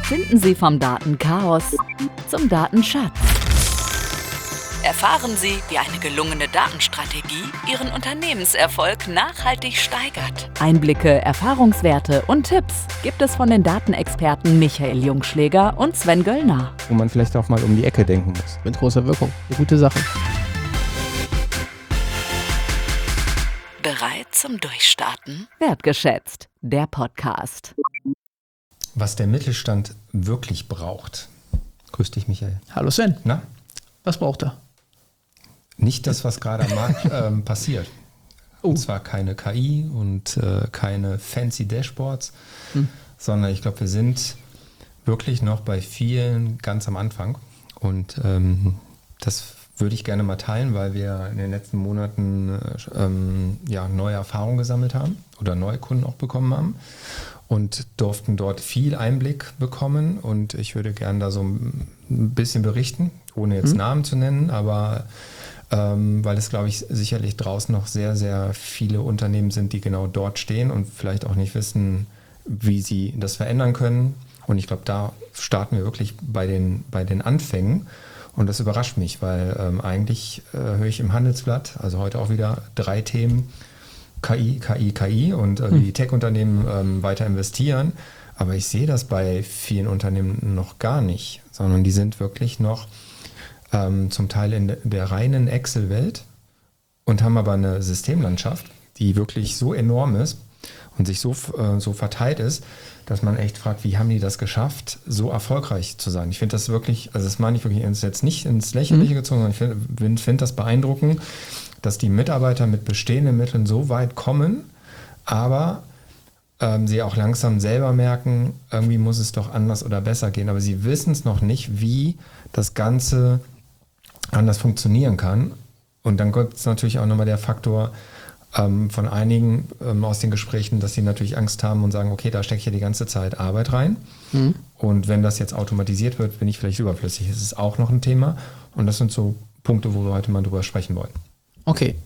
Finden Sie vom Datenchaos zum Datenschatz. Erfahren Sie, wie eine gelungene Datenstrategie Ihren Unternehmenserfolg nachhaltig steigert. Einblicke, Erfahrungswerte und Tipps gibt es von den Datenexperten Michael Jungschläger und Sven Göllner. Wo man vielleicht auch mal um die Ecke denken muss. Mit großer Wirkung. Eine gute Sache. Bereit zum Durchstarten? Wertgeschätzt, der Podcast. Was der Mittelstand wirklich braucht. Grüß dich, Michael. Hallo Sven. Na? Was braucht er? Nicht das, was gerade am Markt passiert. Und zwar keine KI und keine fancy Dashboards, sondern ich glaube, wir sind wirklich noch bei vielen ganz am Anfang. Und das würde ich gerne mal teilen, weil wir in den letzten Monaten neue Erfahrungen gesammelt haben oder neue Kunden auch bekommen haben und durften dort viel Einblick bekommen. Und ich würde gerne da so ein bisschen berichten, ohne jetzt Namen zu nennen, aber weil es, glaube ich, sicherlich draußen noch sehr, sehr viele Unternehmen sind, die genau dort stehen und vielleicht auch nicht wissen, wie sie das verändern können. Und ich glaube, da starten wir wirklich bei den Anfängen. Und das überrascht mich, weil eigentlich höre ich im Handelsblatt, also heute auch wieder 3 Themen, KI und wie die Tech-Unternehmen weiter investieren. Aber ich sehe das bei vielen Unternehmen noch gar nicht, sondern die sind wirklich noch zum Teil in der reinen Excel-Welt und haben aber eine Systemlandschaft, die wirklich so enorm ist und sich so verteilt ist, dass man echt fragt, wie haben die das geschafft, so erfolgreich zu sein. Ich finde das wirklich, also das meine ich wirklich jetzt nicht ins Lächerliche gezogen, sondern ich finde das beeindruckend, dass die Mitarbeiter mit bestehenden Mitteln so weit kommen, aber sie auch langsam selber merken, irgendwie muss es doch anders oder besser gehen, aber sie wissen es noch nicht, wie das Ganze anders funktionieren kann. Und dann gibt es natürlich auch nochmal der Faktor von einigen aus den Gesprächen, dass sie natürlich Angst haben und sagen, okay, da stecke ich ja die ganze Zeit Arbeit rein. Und wenn das jetzt automatisiert wird, bin ich vielleicht überflüssig. Das ist auch noch ein Thema. Und das sind so Punkte, wo wir heute mal drüber sprechen wollen. Okay.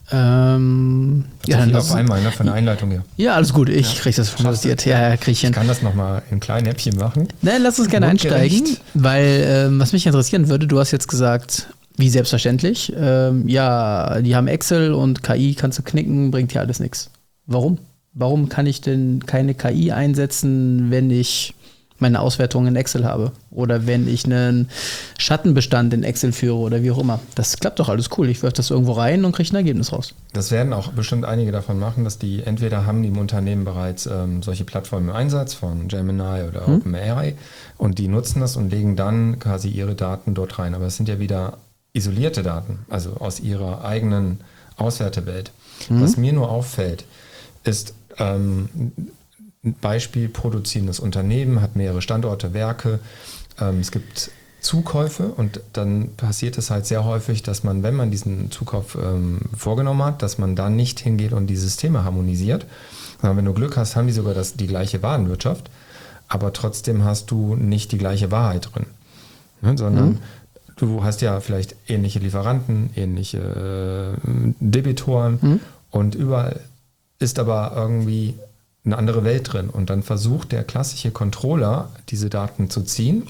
Dann auf einmal, ne, von der Einleitung her. Ja, alles gut. Ich kriege das schon passiert. Ja, kriege ich hin. Ich kann das nochmal in kleinen Häppchen machen. Nein, lass uns gerne einsteigen, weil was mich interessieren würde, du hast jetzt gesagt, wie selbstverständlich, die haben Excel und KI kannst du knicken, bringt hier alles nichts. Warum? Warum kann ich denn keine KI einsetzen, wenn ich meine Auswertungen in Excel habe oder wenn ich einen Schattenbestand in Excel führe oder wie auch immer? Das klappt doch alles cool. Ich werfe das irgendwo rein und kriege ein Ergebnis raus. Das werden auch bestimmt einige davon machen, dass die entweder haben die im Unternehmen bereits solche Plattformen im Einsatz von Gemini oder OpenAI und die nutzen das und legen dann quasi ihre Daten dort rein. Aber es sind ja wieder isolierte Daten, also aus ihrer eigenen Auswertewelt. Was mir nur auffällt, ist ein Beispiel produzierendes Unternehmen, hat mehrere Standorte, Werke, es gibt Zukäufe und dann passiert es halt sehr häufig, dass man, wenn man diesen Zukauf vorgenommen hat, dass man dann nicht hingeht und die Systeme harmonisiert, sondern wenn du Glück hast, haben die sogar die gleiche Warenwirtschaft, aber trotzdem hast du nicht die gleiche Wahrheit drin, ne, sondern du hast ja vielleicht ähnliche Lieferanten, ähnliche Debitoren und überall ist aber irgendwie eine andere Welt drin. Und dann versucht der klassische Controller, diese Daten zu ziehen,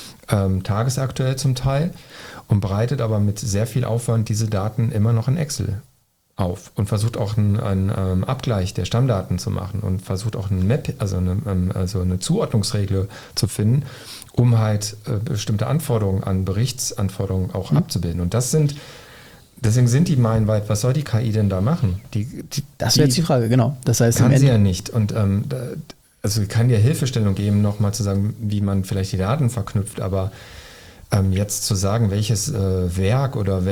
tagesaktuell zum Teil, und bereitet aber mit sehr viel Aufwand diese Daten immer noch in Excel auf und versucht auch einen Abgleich der Stammdaten zu machen und versucht auch ein Map, also eine Zuordnungsregel zu finden, um halt bestimmte Anforderungen an Berichtsanforderungen auch abzubilden. Und deswegen sind die meilenweit, was soll die KI denn da machen? Das wäre jetzt die Frage, genau. Das heißt, kann sie ja nicht. Und also kann dir Hilfestellung geben, nochmal zu sagen, wie man vielleicht die Daten verknüpft, aber jetzt zu sagen, welches Werk oder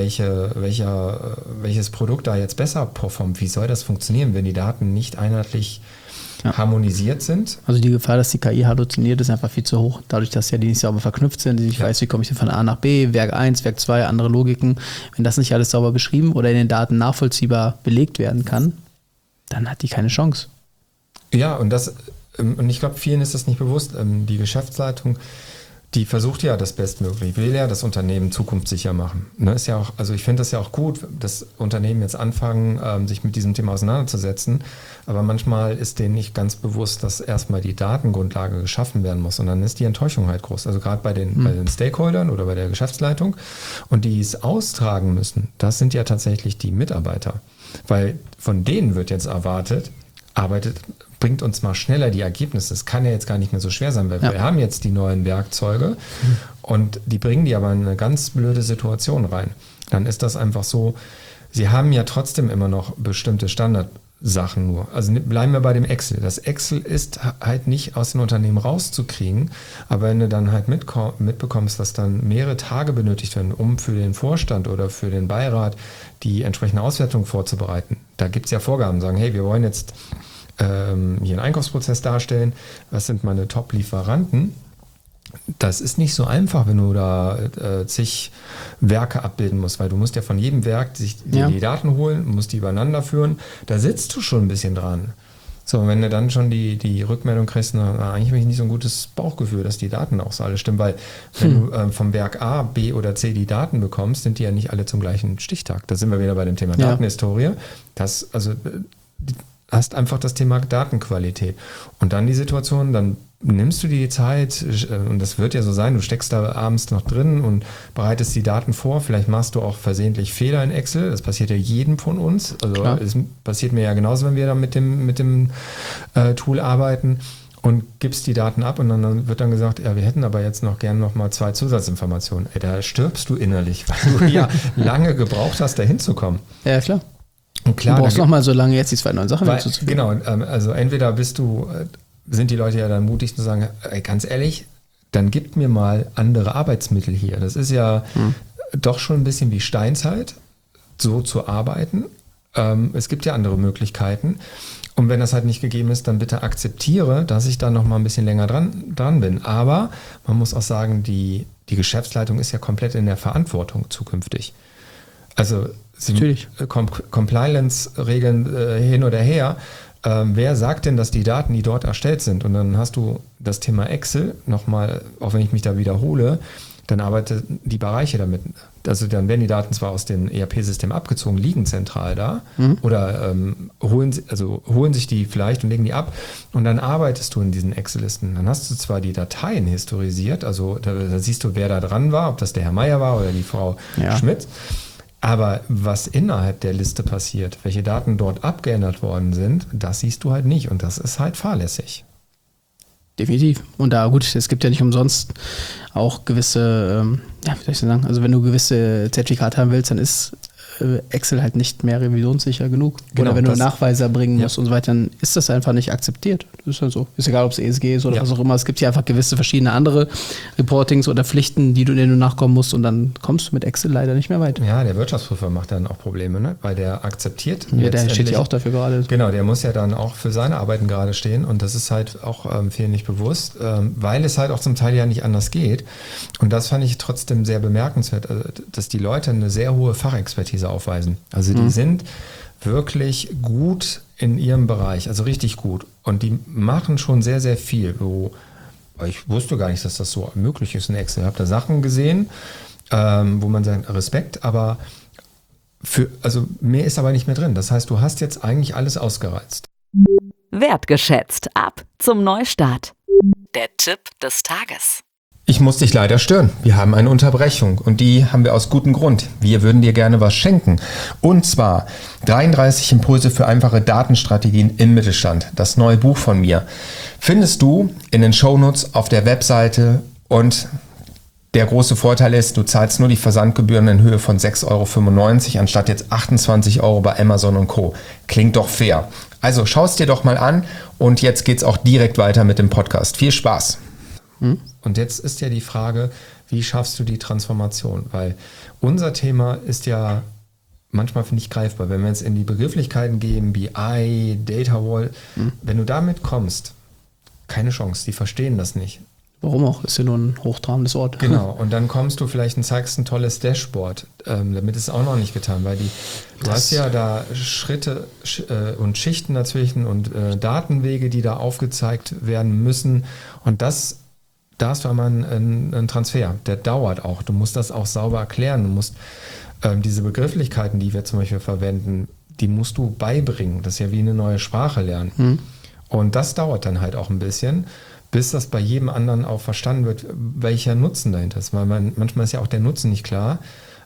welches Produkt da jetzt besser performt, wie soll das funktionieren, wenn die Daten nicht einheitlich harmonisiert sind? Also die Gefahr, dass die KI halluziniert, ist einfach viel zu hoch. Dadurch, dass ja die nicht sauber verknüpft sind. Ich weiß, wie komme ich denn von A nach B, Werk 1, Werk 2, andere Logiken. Wenn das nicht alles sauber beschrieben oder in den Daten nachvollziehbar belegt werden kann, dann hat die keine Chance. Ja, und ich glaube, vielen ist das nicht bewusst. Die Geschäftsleitung, die versucht ja das Bestmögliche, will ja das Unternehmen zukunftssicher machen. Ne, ist ja auch, also ich finde das ja auch gut, dass Unternehmen jetzt anfangen, sich mit diesem Thema auseinanderzusetzen, aber manchmal ist denen nicht ganz bewusst, dass erstmal die Datengrundlage geschaffen werden muss und dann ist die Enttäuschung halt groß. Also gerade bei den Stakeholdern oder bei der Geschäftsleitung und die es austragen müssen, das sind ja tatsächlich die Mitarbeiter, weil von denen wird jetzt erwartet, bringt uns mal schneller die Ergebnisse. Das kann ja jetzt gar nicht mehr so schwer sein, weil wir haben jetzt die neuen Werkzeuge und die bringen die aber in eine ganz blöde Situation rein. Dann ist das einfach so, sie haben ja trotzdem immer noch bestimmte Standardsachen nur. Also bleiben wir bei dem Excel. Das Excel ist halt nicht aus den Unternehmen rauszukriegen, aber wenn du dann halt mitbekommst, dass dann mehrere Tage benötigt werden, um für den Vorstand oder für den Beirat die entsprechende Auswertung vorzubereiten. Da gibt es ja Vorgaben, sagen, hey, wir wollen jetzt hier einen Einkaufsprozess darstellen, was sind meine Top-Lieferanten? Das ist nicht so einfach, wenn du da zig Werke abbilden musst, weil du musst ja von jedem Werk die Daten holen, musst die übereinander führen. Da sitzt du schon ein bisschen dran. So, und wenn du dann schon die Rückmeldung kriegst, eigentlich habe ich nicht so ein gutes Bauchgefühl, dass die Daten auch so alle stimmen, weil wenn du vom Werk A, B oder C die Daten bekommst, sind die ja nicht alle zum gleichen Stichtag. Da sind wir wieder bei dem Thema Datenhistorie. Hast einfach das Thema Datenqualität. Und dann die Situation, dann nimmst du die Zeit, und das wird ja so sein, du steckst da abends noch drin und bereitest die Daten vor, vielleicht machst du auch versehentlich Fehler in Excel, das passiert ja jedem von uns, also es passiert mir ja genauso, wenn wir da mit dem Tool arbeiten und gibst die Daten ab und dann wird dann gesagt, ja, wir hätten aber jetzt noch mal 2 Zusatzinformationen. Da stirbst du innerlich, weil du ja lange gebraucht hast, da hinzukommen. Ja, klar. Und klar, du brauchst nochmal so lange jetzt die 2 neuen Sachen hinzuzufügen. Genau, also entweder sind die Leute ja dann mutig zu sagen, ey, ganz ehrlich, dann gib mir mal andere Arbeitsmittel hier. Das ist ja doch schon ein bisschen wie Steinzeit, so zu arbeiten. Es gibt ja andere Möglichkeiten. Und wenn das halt nicht gegeben ist, dann bitte akzeptiere, dass ich da noch mal ein bisschen länger dran bin. Aber man muss auch sagen, die Geschäftsleitung ist ja komplett in der Verantwortung zukünftig. Also Compliance-Regeln hin oder her. Wer sagt denn, dass die Daten, die dort erstellt sind, und dann hast du das Thema Excel nochmal, auch wenn ich mich da wiederhole, dann arbeiten die Bereiche damit. Also dann werden die Daten zwar aus dem ERP-System abgezogen, liegen zentral da oder holen sich die vielleicht und legen die ab und dann arbeitest du in diesen Excel-Listen. Dann hast du zwar die Dateien historisiert, also da siehst du, wer da dran war, ob das der Herr Meier war oder die Frau Schmidt. Aber was innerhalb der Liste passiert, welche Daten dort abgeändert worden sind, das siehst du halt nicht und das ist halt fahrlässig. Definitiv. Und da, gut, es gibt ja nicht umsonst auch gewisse, wie soll ich sagen, also wenn du gewisse Zertifikate haben willst, dann ist Excel halt nicht mehr revisionssicher genug. Genau, oder wenn du Nachweise erbringen musst und so weiter, dann ist das einfach nicht akzeptiert. Das ist halt so. Ist egal, ob es ESG ist oder was auch immer. Es gibt hier einfach gewisse verschiedene andere Reportings oder Pflichten, denen du nachkommen musst und dann kommst du mit Excel leider nicht mehr weiter. Ja, der Wirtschaftsprüfer macht dann auch Probleme, ne? Weil der akzeptiert. Ja, der steht ja auch dafür gerade. Genau, der muss ja dann auch für seine Arbeiten gerade stehen und das ist halt auch vielen nicht bewusst, weil es halt auch zum Teil ja nicht anders geht. Und das fand ich trotzdem sehr bemerkenswert, dass die Leute eine sehr hohe Fachexpertise aufweisen. Also die sind wirklich gut in ihrem Bereich, also richtig gut. Und die machen schon sehr, sehr viel. Ich wusste gar nicht, dass das so möglich ist in Excel. Ich habe da Sachen gesehen, wo man sagt, Respekt, aber mehr ist aber nicht mehr drin. Das heißt, du hast jetzt eigentlich alles ausgereizt. Wertgeschätzt. Ab zum Neustart. Der Tipp des Tages. Ich muss dich leider stören. Wir haben eine Unterbrechung und die haben wir aus gutem Grund. Wir würden dir gerne was schenken. Und zwar 33 Impulse für einfache Datenstrategien im Mittelstand. Das neue Buch von mir. Findest du in den Shownotes auf der Webseite und der große Vorteil ist, du zahlst nur die Versandgebühren in Höhe von 6,95 € anstatt jetzt 28 € bei Amazon und Co. Klingt doch fair. Also schau es dir doch mal an und jetzt geht's auch direkt weiter mit dem Podcast. Viel Spaß! Und jetzt ist ja die Frage, wie schaffst du die Transformation? Weil unser Thema ist ja manchmal, finde ich, greifbar. Wenn wir jetzt in die Begrifflichkeiten gehen, BI, Data Wall, wenn du damit kommst, keine Chance, die verstehen das nicht. Warum auch? Ist ja nur ein hochtrabendes Wort. Genau, und dann kommst du vielleicht und zeigst ein tolles Dashboard. Damit ist es auch noch nicht getan, weil du hast ja da Schritte und Schichten dazwischen und Datenwege, die da aufgezeigt werden müssen. Und das da hast du einmal einen Transfer, der dauert auch. Du musst das auch sauber erklären. Du musst diese Begrifflichkeiten, die wir zum Beispiel verwenden, die musst du beibringen. Das ist ja wie eine neue Sprache lernen. Und das dauert dann halt auch ein bisschen, bis das bei jedem anderen auch verstanden wird, welcher Nutzen dahinter ist. Weil manchmal ist ja auch der Nutzen nicht klar.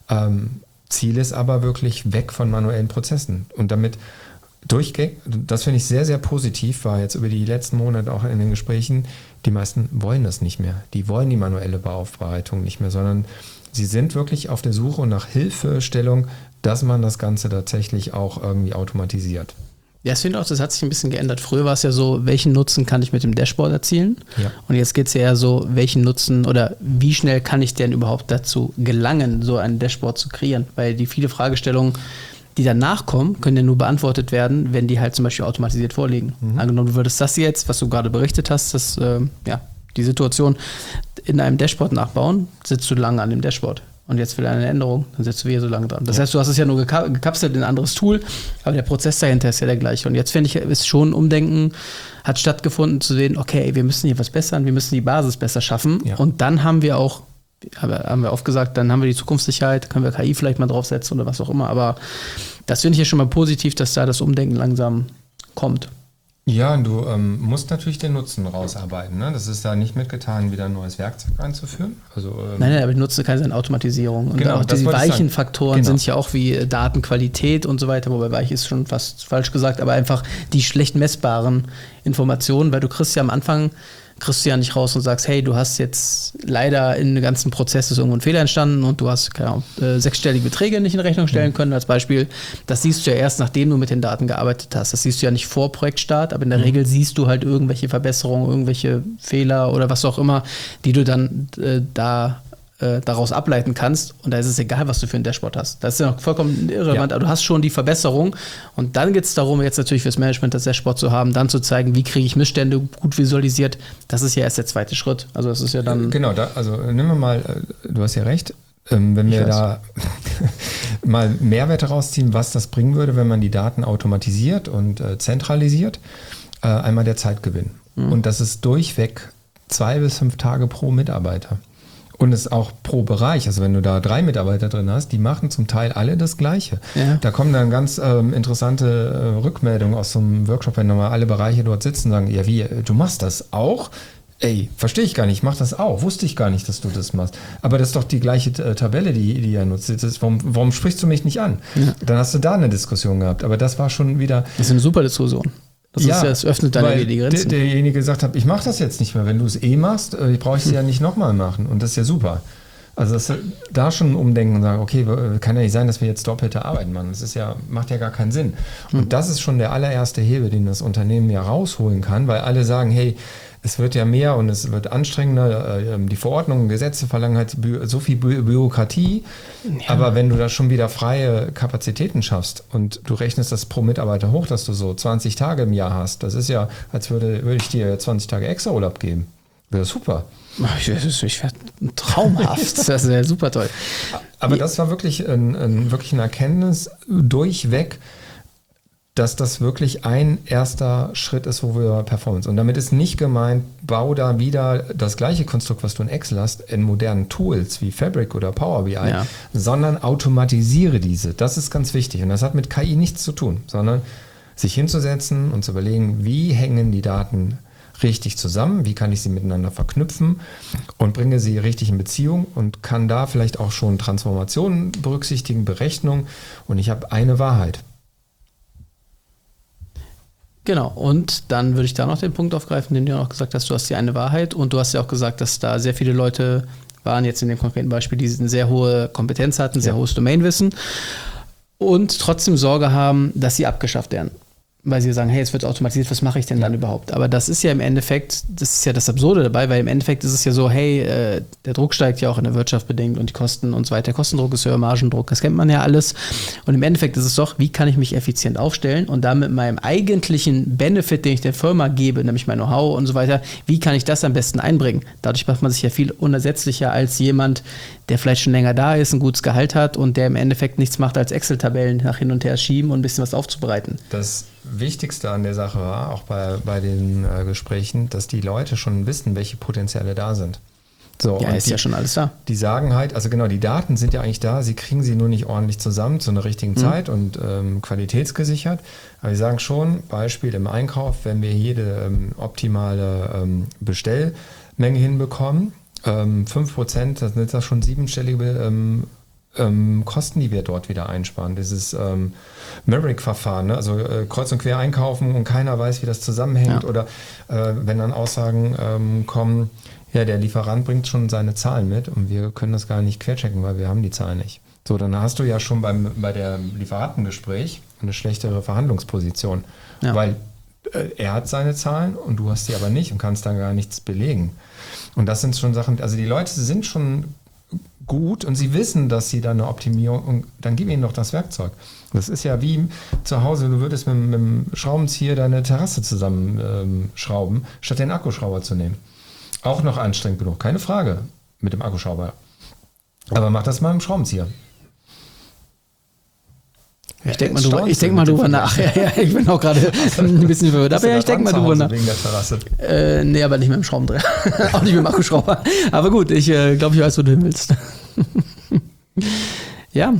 Ziel ist aber wirklich weg von manuellen Prozessen. Und damit durchgängig, das finde ich sehr, sehr positiv, war jetzt über die letzten Monate auch in den Gesprächen, die meisten wollen das nicht mehr. Die wollen die manuelle Bauaufbereitung nicht mehr, sondern sie sind wirklich auf der Suche nach Hilfestellung, dass man das Ganze tatsächlich auch irgendwie automatisiert. Ja, ich finde auch, das hat sich ein bisschen geändert. Früher war es ja so, welchen Nutzen kann ich mit dem Dashboard erzielen? Ja. Und jetzt geht es ja eher so, welchen Nutzen oder wie schnell kann ich denn überhaupt dazu gelangen, so ein Dashboard zu kreieren? Weil die viele Fragestellungen, die danach kommen, können ja nur beantwortet werden, wenn die halt zum Beispiel automatisiert vorliegen. Angenommen, du würdest das jetzt, was du gerade berichtet hast, dass die Situation in einem Dashboard nachbauen, sitzt du lange an dem Dashboard. Und jetzt will eine Änderung, dann sitzt du wieder so lange dran. Das heißt, du hast es ja nur gekapselt in ein anderes Tool, aber der Prozess dahinter ist ja der gleiche. Und jetzt finde ich, ist schon ein Umdenken, hat stattgefunden zu sehen, okay, wir müssen hier was bessern, wir müssen die Basis besser schaffen. Ja. Und dann haben wir auch, haben wir oft gesagt, dann haben wir die Zukunftssicherheit, können wir KI vielleicht mal draufsetzen oder was auch immer. Aber das finde ich ja schon mal positiv, dass da das Umdenken langsam kommt. Ja, und du musst natürlich den Nutzen rausarbeiten. Ne? Das ist da nicht mitgetan, wieder ein neues Werkzeug einzuführen. Also, nein, aber die Nutzen kann sein Automatisierung. Und genau, auch die weichen Faktoren sind ja auch wie Datenqualität und so weiter, wobei weich ist schon fast falsch gesagt, aber einfach die schlecht messbaren Informationen, weil du kriegst ja am Anfang nicht raus und sagst, hey, du hast jetzt leider in dem ganzen Prozess ist irgendwo ein Fehler entstanden und du hast, keine Ahnung, sechsstellige Beträge nicht in Rechnung stellen können als Beispiel. Das siehst du ja erst, nachdem du mit den Daten gearbeitet hast. Das siehst du ja nicht vor Projektstart, aber in der Regel siehst du halt irgendwelche Verbesserungen, irgendwelche Fehler oder was auch immer, die du dann daraus ableiten kannst. Und da ist es egal, was du für ein Dashboard hast. Das ist ja noch vollkommen irrelevant, aber du hast schon die Verbesserung. Und dann geht es darum, jetzt natürlich fürs Management das Dashboard zu haben, dann zu zeigen, wie kriege ich Missstände gut visualisiert. Das ist ja erst der zweite Schritt. Also das ist ja dann... Genau, also nehmen wir mal, du hast ja recht, wenn wir da mal Mehrwerte rausziehen, was das bringen würde, wenn man die Daten automatisiert und zentralisiert, einmal der Zeitgewinn. Und das ist durchweg 2 bis 5 Tage pro Mitarbeiter. Und es ist auch pro Bereich, also wenn du da 3 Mitarbeiter drin hast, die machen zum Teil alle das Gleiche. Ja. Da kommen dann ganz interessante Rückmeldungen aus so einem Workshop, wenn nochmal alle Bereiche dort sitzen und sagen, ja wie, du machst das auch? Ey, verstehe ich gar nicht, ich mach das auch, wusste ich gar nicht, dass du das machst. Aber das ist doch die gleiche Tabelle, die er nutzt. Warum sprichst du mich nicht an? Ja. Dann hast du da eine Diskussion gehabt, aber das war schon wieder... Das ist eine super Diskussion. Das öffnet dann die Grenzen. Derjenige gesagt hat, ich mache das jetzt nicht mehr. Wenn du es machst, brauche ich es ja nicht nochmal machen. Und das ist ja super. Also da schon umdenken und sagen, okay, kann ja nicht sein, dass wir jetzt doppelte Arbeit machen. Das ist macht ja gar keinen Sinn. Und das ist schon der allererste Hebel, den das Unternehmen ja rausholen kann, weil alle sagen, hey, es wird ja mehr und es wird anstrengender, die Verordnungen, Gesetze verlangen halt so viel Bürokratie, aber wenn du da schon wieder freie Kapazitäten schaffst und du rechnest das pro Mitarbeiter hoch, dass du so 20 Tage im Jahr hast, das ist ja, als würde ich dir 20 Tage extra Urlaub geben. Wäre super. Ich werde traumhaft, das wäre super toll. Aber das war wirklich eine Erkenntnis durchweg, dass das wirklich ein erster Schritt ist, wo wir Performance. Und damit ist nicht gemeint, bau da wieder das gleiche Konstrukt, was du in Excel hast, in modernen Tools wie Fabric oder Power BI, sondern automatisiere diese. Das ist ganz wichtig. Und das hat mit KI nichts zu tun, sondern sich hinzusetzen und zu überlegen, wie hängen die Daten richtig zusammen, wie kann ich sie miteinander verknüpfen und bringe sie richtig in Beziehung und kann da vielleicht auch schon Transformationen berücksichtigen, Berechnung und ich habe eine Wahrheit. Genau, und dann würde ich da noch den Punkt aufgreifen, den du auch gesagt hast, du hast ja eine Wahrheit und du hast ja auch gesagt, dass da sehr viele Leute waren, jetzt in dem konkreten Beispiel, die eine sehr hohe Kompetenz hatten, sehr hohes Domainwissen und trotzdem Sorge haben, dass sie abgeschafft werden. Weil sie sagen, hey, es wird automatisiert, was mache ich denn dann überhaupt? Aber das ist ja im Endeffekt, das ist ja das Absurde dabei, weil im Endeffekt ist es ja so, hey, der Druck steigt ja auch in der Wirtschaft bedingt und die Kosten und so weiter. Kostendruck ist höher, Margendruck, das kennt man ja alles. Und im Endeffekt ist es doch, wie kann ich mich effizient aufstellen und dann mit meinem eigentlichen Benefit, den ich der Firma gebe, nämlich mein Know-how und so weiter, wie kann ich das am besten einbringen? Dadurch macht man sich ja viel unersetzlicher als jemand, der vielleicht schon länger da ist, ein gutes Gehalt hat und der im Endeffekt nichts macht, als Excel-Tabellen nach hin und her schieben und ein bisschen was aufzubereiten. Das Wichtigste an der Sache war, auch bei den Gesprächen, dass die Leute schon wissen, welche Potenziale da sind. So, ja, ist ja schon alles da. Die sagen halt, also genau, die Daten sind ja eigentlich da, sie kriegen sie nur nicht ordentlich zusammen zu einer richtigen Zeit und qualitätsgesichert. Aber die sagen schon, Beispiel im Einkauf, wenn wir jede optimale Bestellmenge hinbekommen, 5%, dann sind das schon 7-stellige Kosten, die wir dort wieder einsparen. Dieses Merrick-Verfahren, ne? Also kreuz und quer einkaufen und keiner weiß, wie das zusammenhängt. Ja. Oder wenn dann Aussagen kommen, ja, der Lieferant bringt schon seine Zahlen mit und wir können das gar nicht querchecken, weil wir haben die Zahlen nicht. So, dann hast du ja schon bei der Lieferantengespräch eine schlechtere Verhandlungsposition, weil er hat seine Zahlen und du hast die aber nicht und kannst dann gar nichts belegen. Und das sind schon Sachen, also die Leute sind schon gut und sie wissen, dass sie da eine Optimierung, und dann gib ihnen doch das Werkzeug. Das ist ja wie zu Hause, du würdest mit dem Schraubenzieher deine Terrasse zusammenschrauben, statt den Akkuschrauber zu nehmen. Auch noch anstrengend genug, keine Frage, mit dem Akkuschrauber. Aber mach das mal mit dem Schraubenzieher. Ich denke mal drüber nach. Ja, ich bin auch gerade ein bisschen verwirrt. Aber ja, ich denke mal drüber nach. Wegen der Terrasse. Nee, aber nicht mit dem Schraubendreher. Auch nicht mit dem Akkuschrauber. Aber gut, ich glaube, ich weiß, wo du hin willst. Ja.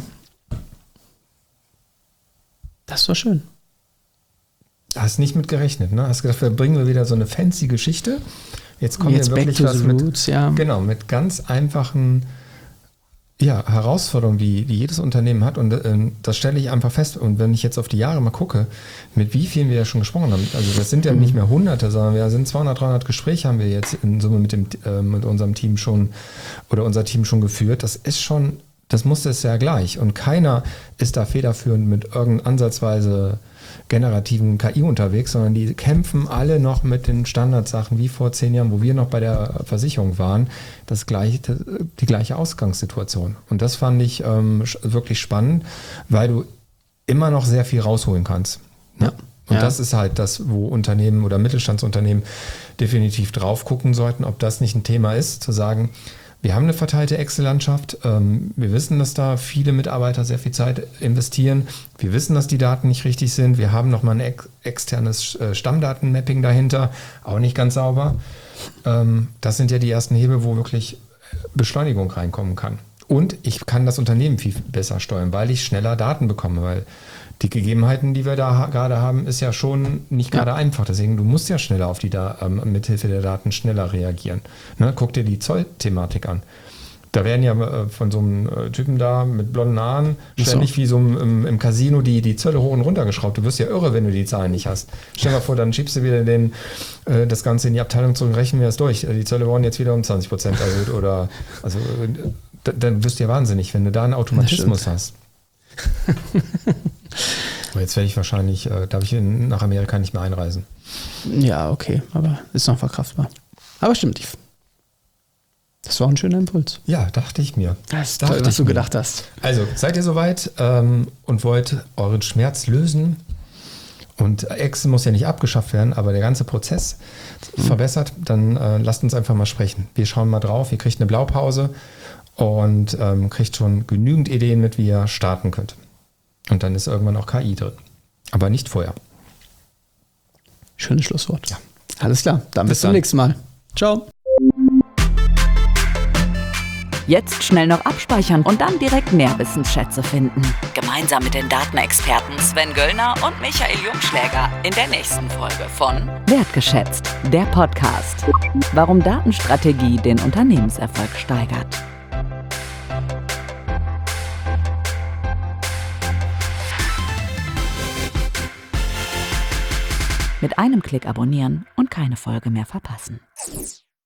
Das war schön. Hast nicht mit gerechnet, ne? Hast gedacht, wir bringen wir wieder so eine fancy Geschichte. Jetzt kommen wir wirklich was mit, roots, genau, mit ganz einfachen Herausforderungen, die jedes Unternehmen hat. Und das stelle ich einfach fest. Und wenn ich jetzt auf die Jahre mal gucke, mit wie vielen wir ja schon gesprochen haben, also das sind ja nicht mehr Hunderte, sondern wir sind 200, 300 Gespräche haben wir jetzt in Summe mit unserem Team schon, oder unser Team schon geführt. Das ist schon, das Muster ist ja gleich. Und keiner ist da federführend mit irgendeiner ansatzweise generativen KI unterwegs, sondern die kämpfen alle noch mit den Standardsachen wie vor 10 Jahren, wo wir noch bei der Versicherung waren, die gleiche Ausgangssituation. Und das fand ich wirklich spannend, weil du immer noch sehr viel rausholen kannst. Ne? Ja. Und das ist halt das, wo Unternehmen oder Mittelstandsunternehmen definitiv drauf gucken sollten, ob das nicht ein Thema ist, zu sagen, wir haben eine verteilte Excel-Landschaft. Wir wissen, dass da viele Mitarbeiter sehr viel Zeit investieren. Wir wissen, dass die Daten nicht richtig sind. Wir haben nochmal ein externes Stammdatenmapping dahinter, auch nicht ganz sauber. Das sind ja die ersten Hebel, wo wirklich Beschleunigung reinkommen kann. Und ich kann das Unternehmen viel besser steuern, weil ich schneller Daten bekomme, weil die Gegebenheiten, die wir da gerade haben, ist ja schon nicht gerade einfach. Deswegen, du musst ja schneller auf die mithilfe der Daten schneller reagieren. Ne? Guck dir die Zollthematik an. Da werden ja von so einem Typen da mit blonden Haaren ständig wie so im Casino die Zölle hoch und runter geschraubt. Du wirst ja irre, wenn du die Zahlen nicht hast. Stell dir mal vor, dann schiebst du wieder das Ganze in die Abteilung zurück und rechnen wir das durch. Die Zölle wurden jetzt wieder um 20% erhöht. Dann wirst du ja wahnsinnig, wenn du da einen Automatismus hast. Aber jetzt werde ich wahrscheinlich, darf ich nach Amerika nicht mehr einreisen. Ja, okay, aber ist noch verkraftbar. Aber stimmt, das war ein schöner Impuls. Ja, dachte ich mir. Das ist toll, was du gedacht hast. Also, seid ihr soweit und wollt euren Schmerz lösen? Und Excel muss ja nicht abgeschafft werden, aber der ganze Prozess verbessert, dann lasst uns einfach mal sprechen. Wir schauen mal drauf, ihr kriegt eine Blaupause und kriegt schon genügend Ideen mit, wie ihr starten könnt. Und dann ist irgendwann auch KI drin. Aber nicht vorher. Schönes Schlusswort. Ja. Alles klar, dann bis zum nächsten Mal. Ciao. Jetzt schnell noch abspeichern und dann direkt Nährwissensschätze finden. Gemeinsam mit den Datenexperten Sven Göllner und Michael Jungschläger in der nächsten Folge von Wertgeschätzt, der Podcast. Warum Datenstrategie den Unternehmenserfolg steigert. Mit einem Klick abonnieren und keine Folge mehr verpassen.